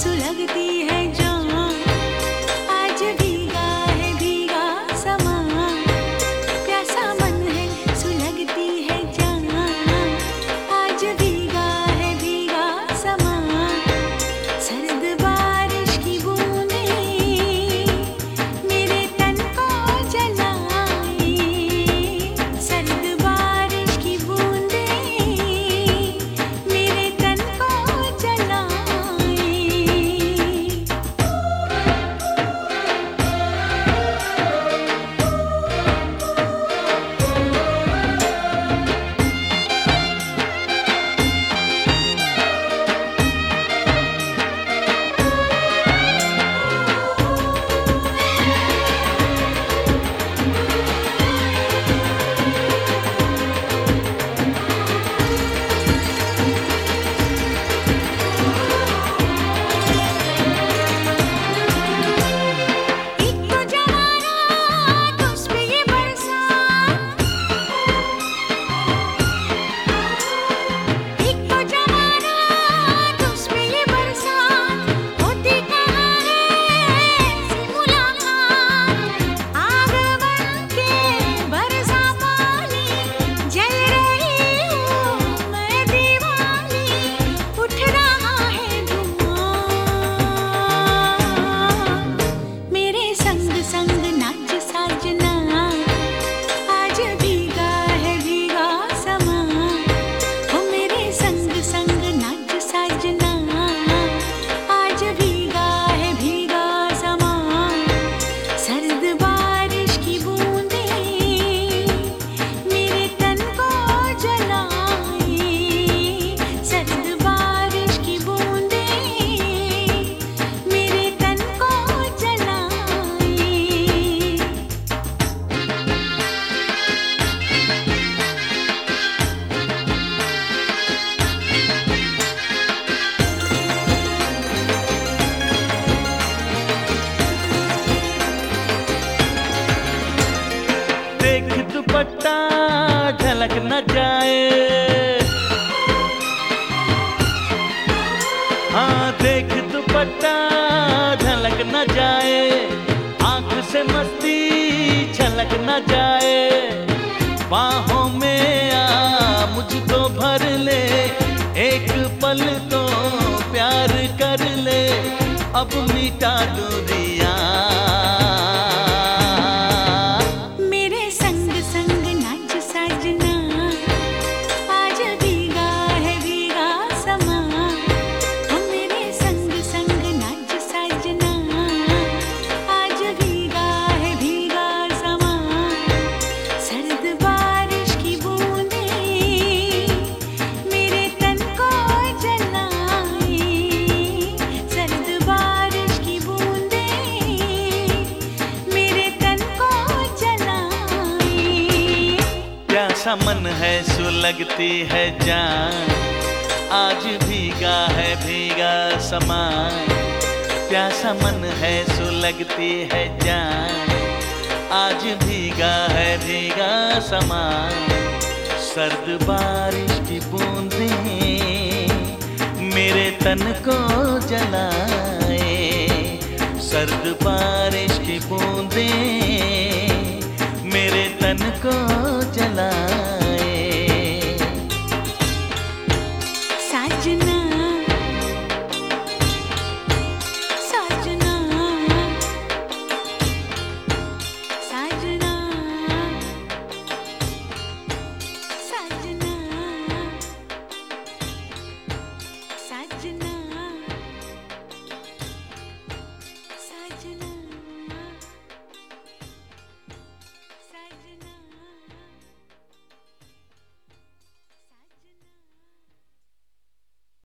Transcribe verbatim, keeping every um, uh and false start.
सुलगती है जान, आज भीगा है भीगा समा, प्यासा मन है सुलगती है जान, आज भीगा है भीगा समा। सर्द बारिश की बूंदें मेरे तन को जलाए, सर्द बारिश की बूंदें मेरे तन को जलाए। दुपट्टा झलक न जाए, हाँ देख दुपट्टा झलक न जाए, आंख से मस्ती झलक न जाए, बाहों में आ मुझको भर ले, एक पल तो प्यार कर ले, अब मिटा दूरियां। प्यासा मन है सुलगती है जान, आज भीगा है भीगा समा, प्यासा मन है सुलगती है जान, आज भीगा है भीगा समा। सर्द बारिश की बूंदें मेरे तन को जलाए, सर्द बारिश की बूंदें मेरे तन को जलाए।